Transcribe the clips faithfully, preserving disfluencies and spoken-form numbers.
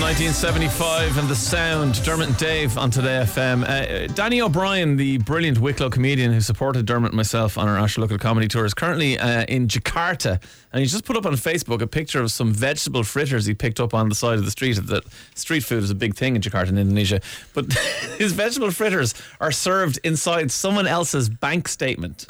nineteen seventy-five and The Sound. Dermot and Dave on Today F M. Uh, Danny O'Brien, the brilliant Wicklow comedian who supported Dermot and myself on our National Local Comedy Tour, is currently uh, in Jakarta, and he's just put up on Facebook a picture of some vegetable fritters he picked up on the side of the street. That street food is a big thing in Jakarta in Indonesia, but his vegetable fritters are served inside someone else's bank statement.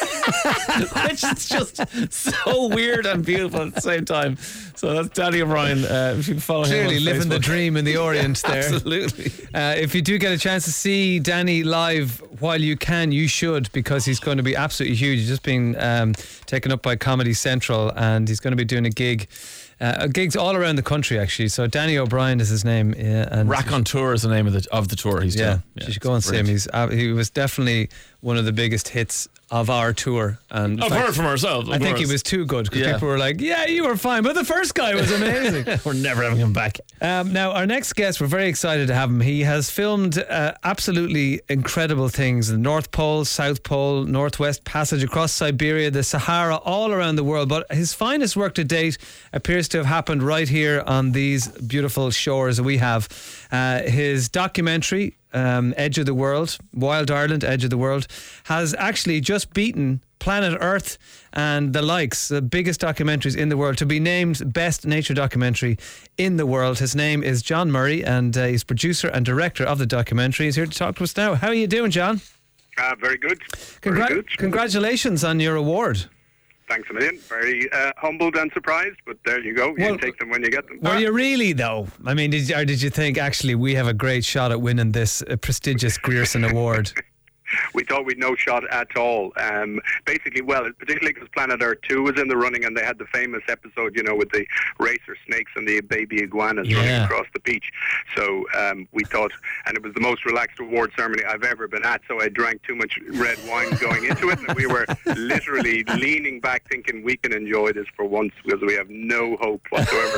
Which is just so weird and beautiful at the same time. So that's Danny O'Brien. Uh, if you can follow Clearly him on living Facebook. the dream in the Orient there. Absolutely. Uh, if you do get a chance to see Danny live while you can, you should, because he's going to be absolutely huge. He's just been um, taken up by Comedy Central, and he's going to be doing a gig. Uh, gigs all around the country, actually. So Danny O'Brien is his name. Uh, and Rack on Tour is the name of the of the tour he's yeah, doing. Yeah, you should go and see him. He's uh, he was definitely one of the biggest hits of our tour. And I've heard from ourselves. I think he was too good, because Yeah. people were like, "Yeah, you were fine, but the first guy was amazing." We're never having him back. Um, now, our next guest, we're very excited to have him. He has filmed uh, absolutely incredible things: the North Pole, South Pole, Northwest Passage, across Siberia, the Sahara, all around the world. But his finest work to date appears to have happened right here on these beautiful shores that we have. Uh, his documentary, um, Edge of the World, Wild Ireland, Edge of the World, has actually just beaten Planet Earth and the likes, the biggest documentaries in the world, to be named best nature documentary in the world. His name is John Murray, and uh, he's producer and director of the documentary. He's here to talk to us now. How are you doing, John? Uh, very good. Congra- very good. Congratulations on your award. Thanks a million. Very uh, humbled and surprised, but there you go. You Well, take them when you get them. Were you really, though? I mean, did you, or did you think, actually, we have a great shot at winning this uh, prestigious Grierson Award? We thought we'd no shot at all. Um, basically, well, particularly because Planet Earth two was in the running, and they had the famous episode, you know, with the racer snakes and the baby iguanas Yeah. running across the beach. So um, we thought, and it was the most relaxed award ceremony I've ever been at, so I drank too much red wine going into it, and we were literally leaning back thinking we can enjoy this for once, because we have no hope whatsoever.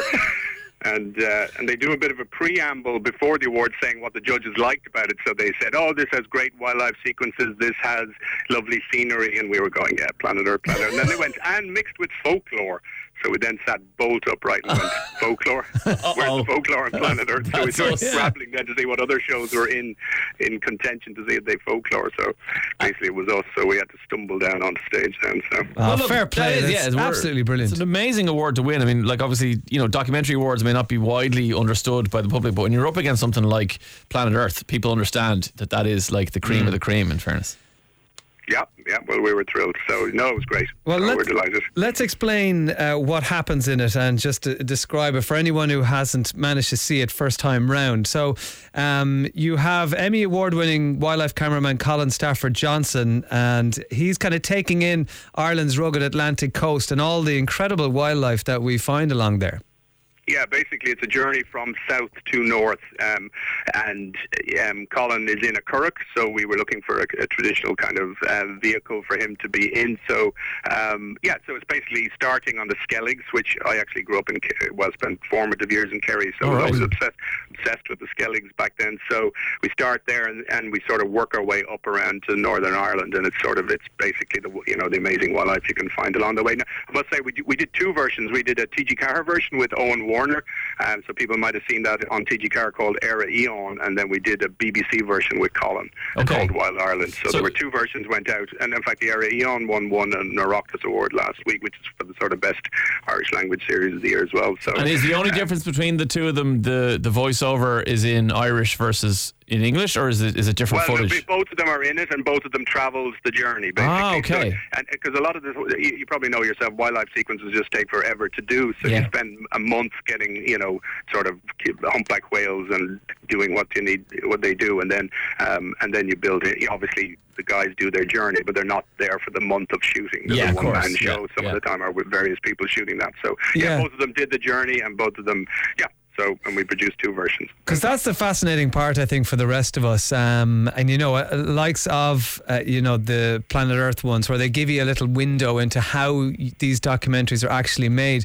And uh, and they do a bit of a preamble before the award, saying what the judges liked about it. So they said, oh, this has great wildlife sequences, this has lovely scenery, and we were going, yeah, Planet Earth, Planet Earth. And then they went, and mixed with folklore. So we then sat bolt upright and went, folklore? Where's the folklore on Planet Earth? So we started That's scrabbling then to see what other shows were in in contention to see if they folklore. So basically it was us, so we had to stumble down on stage then. So. Oh, Well, look, fair play. that is- That's yeah, it's- we're- absolutely brilliant. It's an amazing award to win. I mean, like, obviously, you know, documentary awards may not be widely understood by the public, but when you're up against something like Planet Earth, people understand that that is like the cream Mm. of the cream, in fairness. Yeah, yeah, well, we were thrilled. So, no, it was great. Well, so let's, we're delighted. let's explain uh, what happens in it, and just to describe it for anyone who hasn't managed to see it first time round. So um, you have Emmy Award-winning wildlife cameraman Colin Stafford Johnson, and he's kind of taking in Ireland's rugged Atlantic coast and all the incredible wildlife that we find along there. Yeah, basically it's a journey from south to north, um, and um, Colin is in a currach, so we were looking for a, a traditional kind of uh, vehicle for him to be in. So, um, yeah, so it's basically starting on the Skelligs, which I actually grew up in, well, spent formative years in Kerry, so I was right. always obsessed, obsessed with the Skelligs back then. So we start there, and, and we sort of work our way up around to Northern Ireland, and it's sort of, it's basically the, you know, the amazing wildlife you can find along the way. Now, I must say, we, we did two versions. We did a T G Carr version with Owen Warner. Warner, um, so people might have seen that on T G Carr called Era Eon, and then we did a B B C version with Colin Okay. called Wild Ireland. So, So- there were two versions went out, and in fact the Era Eon one won an Oireachtas Award last week, which is for the sort of best Irish language series of the year as well. So, And is the only difference between the two of them the the voiceover is in Irish versus in English, or is it is it different well, footage? both of them are in it, and both of them travels the journey, basically. Ah, okay. So, and because a lot of this, you, you probably know yourself, wildlife sequences just take forever to do. So Yeah. you spend a month getting, you know, sort of humpback whales and doing what you need, what they do, and then um, and then you build it. Obviously, the guys do their journey, but they're not there for the month of shooting. There's Yeah, a of one-man course. show Yeah, some yeah. of the time, or with various people shooting that. So yeah, Yeah. both of them did the journey, and both of them, yeah. So, and we produced two versions. Because that's the fascinating part, I think, for the rest of us. Um, and, you know, uh, likes of, uh, you know, the Planet Earth ones, where they give you a little window into how y- these documentaries are actually made.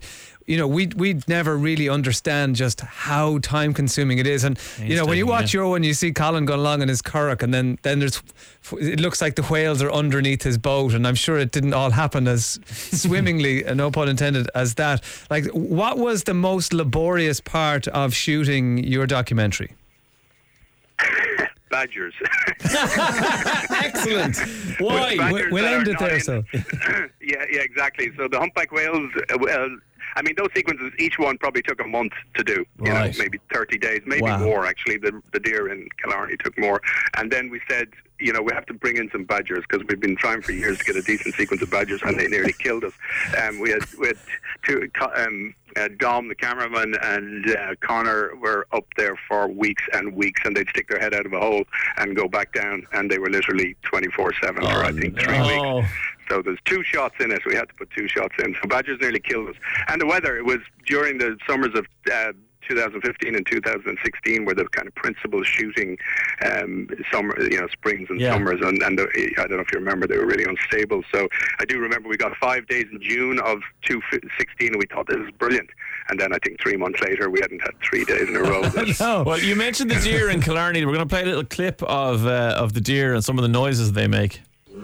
you know, we we'd never really understand just how time consuming it is. And you know, when you watch your one, you see Colin going along in his currach, and then then there's it looks like the whales are underneath his boat, and I'm sure it didn't all happen as swimmingly, no pun intended, as that. Like, what was the most laborious part of shooting your documentary? Badgers. Excellent. Why? Badgers We'll that end are it not there, in- so. yeah, yeah, exactly. So the humpback whales, uh, well, I mean, those sequences, each one probably took a month to do. You Right. know, maybe thirty days, maybe Wow. more, actually. The, the deer in Killarney took more. And then we said, you know, we have to bring in some badgers because we've been trying for years to get a decent sequence of badgers, and they nearly killed us. Um, we had, we had two, um, uh, Dom, the cameraman, and uh, Connor were up there for weeks and weeks, and they'd stick their head out of a hole and go back down, and they were literally twenty-four seven for, I think, three Oh. weeks. So there's two shots in it. We had to put two shots in. So badgers nearly killed us. And the weather, it was during the summers of uh, two thousand fifteen and two thousand sixteen were the kind of principal shooting um, summer, you know, springs and Yeah. summers. And, and the, I don't know if you remember, they were really unstable. So I do remember we got five days in June of two thousand sixteen, and we thought this is brilliant. And then I think three months later, we hadn't had three days in a row. No. Well, you mentioned the deer in Killarney. We're going to play a little clip of uh, of the deer and some of the noises they make.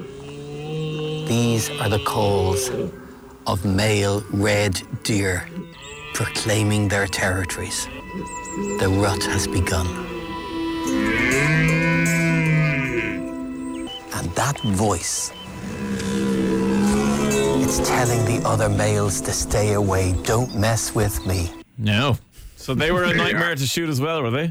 These are the calls of male red deer proclaiming their territories. The rut has begun. And that voice, it's telling the other males to stay away. Don't mess with me. No. So they were a nightmare to shoot as well, were they?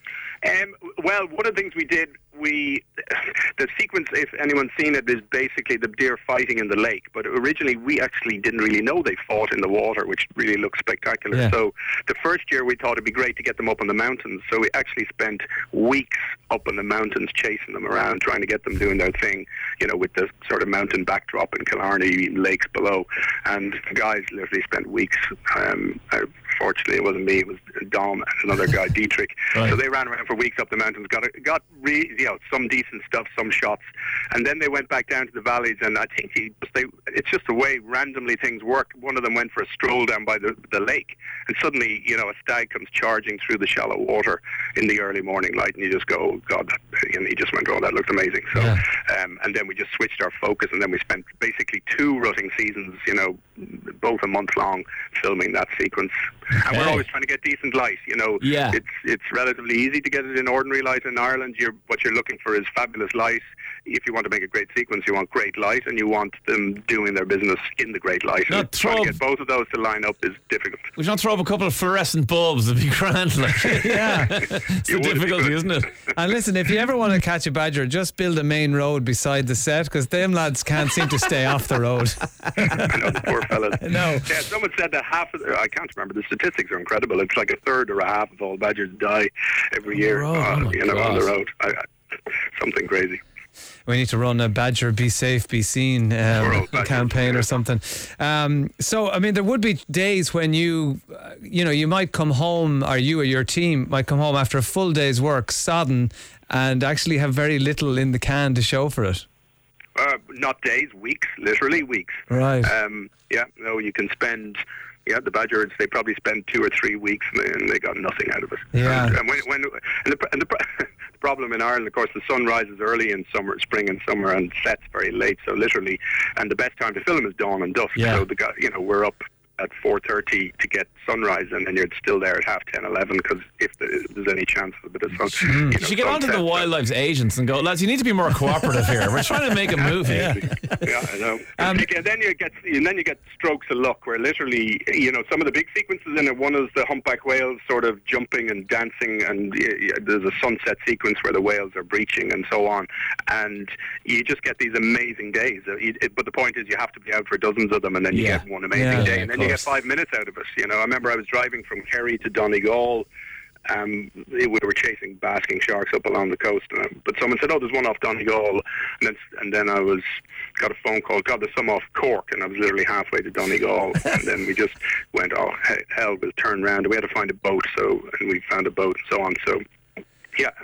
Um, well, one of the things we did, we the sequence, if anyone's seen it, is basically the deer fighting in the lake. But originally, we actually didn't really know they fought in the water, which really looked spectacular. Yeah. So the first year, we thought it'd be great to get them up on the mountains. So we actually spent weeks up in the mountains chasing them around, trying to get them doing their thing, you know, with the sort of mountain backdrop in Killarney, lakes below. And the guys literally spent weeks. Um, uh, fortunately, it wasn't me; it was Dom and another guy, Dietrich. Right. So they ran around for weeks up the mountains, got got re, you know some decent stuff, some shots, and then they went back down to the valleys. And I think he, they, it's just the way randomly things work. One of them went for a stroll down by the the lake, and suddenly, you know, a stag comes charging through the shallow water in the early morning light, and you just go, oh, God, that, and he just went, oh, that looked amazing. So, Yeah. um, and then we just switched our focus, and then we spent basically two rutting seasons, you know, both a month long, filming that sequence. And we're Okay. always trying to get decent light. You know, Yeah. it's it's relatively easy to get it in ordinary light in Ireland. You're, what you're looking for is fabulous light. If you want to make a great sequence, you want great light, and you want them doing their business in the great light. Not And trying throw- to get both of those to line up is difficult. We should throw up a couple of fluorescent bulbs. It'd be grand. Like. Yeah. It's the It would be difficulty, good. isn't it? And listen, if you ever want to catch a badger, just build a main road beside the set, because them lads can't seem to stay off the road. I know, the poor fellas. No. Yeah, someone said that half of the, I can't remember, the statistics are incredible. It's like a third or a half of all badgers die every year, road, uh, oh my you know, on the God. road. I, I, something crazy. We need to run a Badger Be Safe, Be Seen Poor um, old Badger. campaign or something. Um, so, I mean, there would be days when you, uh, you know, you might come home, or you or your team might come home after a full day's work, sodden, and actually have very little in the can to show for it. Uh, not days, weeks, literally weeks. Right. Um, yeah, no, you can spend. Yeah, the badgers, they probably spend two or three weeks and they got nothing out of it. Yeah. And, and when, when and the, and the, the problem in Ireland, of course, the sun rises early in summer, spring and summer, and sets very late. So literally, and the best time to film is dawn and dusk. Yeah. So the guy, you know, we're up at four thirty to get sunrise, and then you're still there at half ten, eleven, because if there's any chance of a bit of sun, you know, You should get onto the sunset. wildlife agents and go, lads, you need to be more cooperative here. We're trying to make a movie. Yeah. Yeah, I know. Um, You get- then you get and then you get strokes of luck where literally, you know, some of the big sequences in it. One is the humpback whales sort of jumping and dancing, and y- y- there's a sunset sequence where the whales are breaching and so on. And you just get these amazing days. Uh, you- it- But the point is, you have to be out for dozens of them, and then you Yeah. get one amazing Yeah, day, yeah, and of then you get course. five minutes out of it. You know, I remember I was driving from Kerry to Donegal. Um, we were chasing basking sharks up along the coast, and I, but someone said, "Oh, there's one off Donegal," and then and then I was got a phone call. God, there's some off Cork, and I was literally halfway to Donegal, and then we just went, "Oh he- hell!" We'll turn around. We had to find a boat, so and we found a boat and so on. So, yeah, I mean,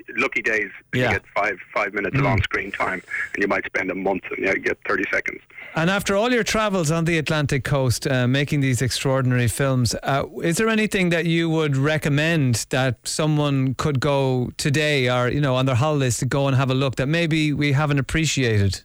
lucky days, Yeah. you get five five minutes Mm. of on-screen time, and you might spend a month and you get thirty seconds. And after all your travels on the Atlantic coast, uh, making these extraordinary films, uh, is there anything that you would recommend that someone could go today, or you know, on their holidays to go and have a look that maybe we haven't appreciated?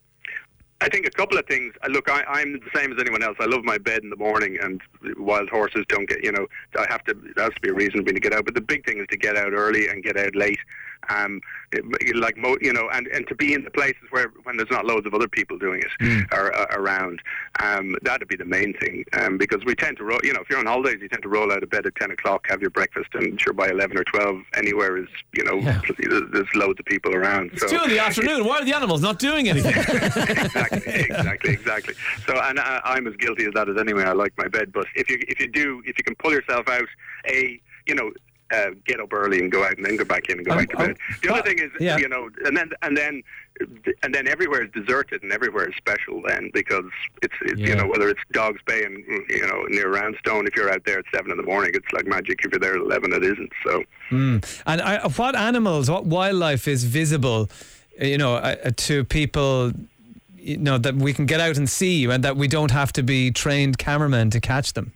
I think a couple of things. Uh, Look, I, I'm the same as anyone else. I love my bed in the morning, and wild horses don't get, you know, I have to, there has to be a reason for me to get out. But the big thing is to get out early and get out late. Um, it, like, mo- you know, and, and to be in the places where, when there's not loads of other people doing it mm. or, uh, around. Um, that'd be the main thing. Um, because we tend to roll, you know, if you're on holidays, you tend to roll out of bed at ten o'clock, have your breakfast, and sure, by eleven or twelve, anywhere is, you know, yeah. there's loads of people around. It's so two in the afternoon. Why are the animals not doing anything? exactly, exactly, exactly. So, and I, I'm as guilty as that as anyone. I like my bed, but if you if you do, if you can pull yourself out, a you know, uh, get up early and go out, and then go back in and go um, back to bed. Um, the other thing is, yeah. you know, and then and then and then everywhere is deserted and everywhere is special then, because it's, it's yeah. you know, whether it's Dogs Bay and, you know, near Roundstone, if you're out there at seven in the morning, it's like magic. If you're there at eleven, it isn't. So, mm. and I, what animals, what wildlife is visible, you know, uh, to people, you know, that we can get out and see, and that we don't have to be trained cameramen to catch them?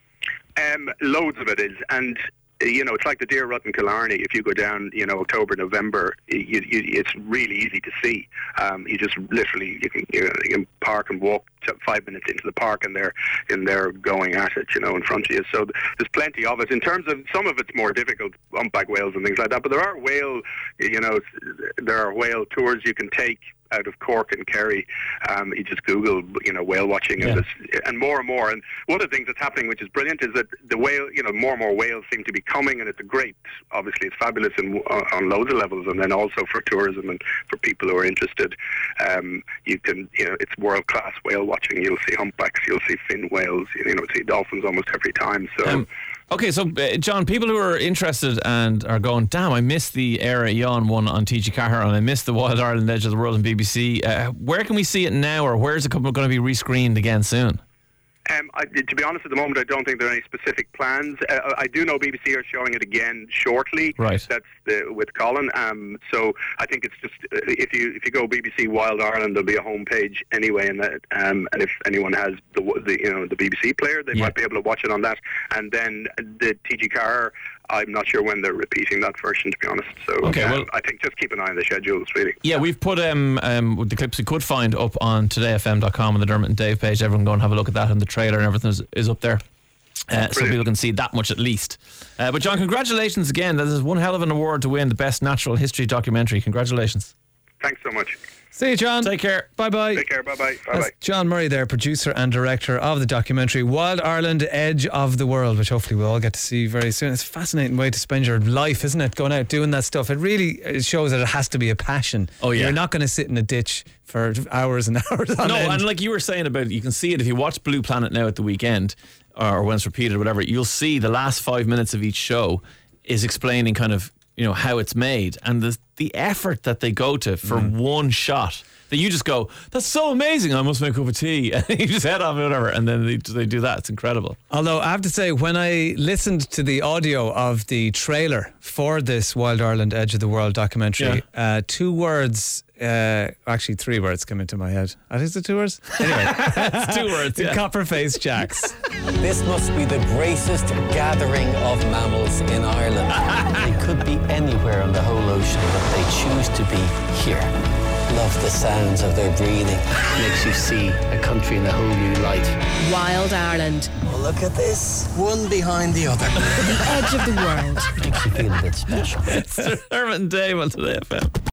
Um, loads of it is, and you know, it's like the deer rut in Killarney. If you go down, you know, October, November, you, you, it's really easy to see. Um, you just literally you can, you, know, you can park and walk to five minutes into the park, and they're and they're going at it, you know, in front of you. So there's plenty of it. In terms of some of it's more difficult, humpback whales and things like that. But there are whale, you know, there are whale tours you can take out of Cork and Kerry. Um, you just Google, you know, whale watching, and, yeah. this, and more and more. And one of the things that's happening, which is brilliant, is that the whale, you know, more and more whales seem to be coming, and it's a great, obviously it's fabulous in, on, on loads of levels, and then also for tourism and for people who are interested. Um, you can, you know, it's world-class whale watching. You'll see humpbacks, you'll see fin whales, you know, see dolphins almost every time. So. Um, Okay, so uh, John, people who are interested and are going, damn, I missed the Éire Yawn one on T G Cahir, and I missed the Wild Ireland Edge of the World on B B C. Uh, where can we see it now, or where is it going to be rescreened again soon? Um, I, to be honest, at the moment, I don't think there are any specific plans. Uh, I do know B B C are showing it again shortly. Right. That's the, with Colin. Um, so I think it's just uh, if you if you go B B C Wild Ireland, there'll be a homepage anyway, and that um, and if anyone has the, the you know the B B C player, they yeah. might be able to watch it on that. And then the T G Cahir, I'm not sure when they're repeating that version, to be honest. So okay, um, well, I think just keep an eye on the schedules, really. Yeah, we've put um, um, the clips we could find up on today f m dot com on the Dermot and Dave page. Everyone go and have a look at that, and the trailer and everything is, is up there. Uh, so people can see that much at least. Uh, but John, congratulations again. That is one hell of an award to win the Best Natural History Documentary. Congratulations. Thanks so much. See you, John. Take care. Bye-bye. Take care. Bye-bye. Bye-bye. That's John Murray there, producer and director of the documentary Wild Ireland Edge of the World, which hopefully we'll all get to see very soon. It's a fascinating way to spend your life, isn't it? Going out doing that stuff. It really shows that it has to be a passion. Oh, yeah. You're not going to sit in a ditch for hours and hours on No, end. and like you were saying about, you can see it if you watch Blue Planet now at the weekend, or when it's repeated or whatever, you'll see the last five minutes of each show is explaining kind of, you know, how it's made and the the effort that they go to for mm. one shot. That you just go, that's so amazing, I must make a cup of tea. And you just head off or whatever, and then they, they do that. It's incredible. Although I have to say, when I listened to the audio of the trailer for this Wild Ireland Edge of the World documentary, yeah. uh, two words, uh, actually three words come into my head. I think it's the two words? Anyway. It's two words, yeah. Copper-faced Jacks. This must be the greatest gathering of mammals in Ireland. They could be anywhere on the whole ocean, but they choose to be here. Love the sounds of their breathing. Makes you see a country in a whole new light. Wild Ireland. Oh, look at this. One behind the other. The edge of the world. Makes you feel a bit special. It's Dermot and Dave on Today F M.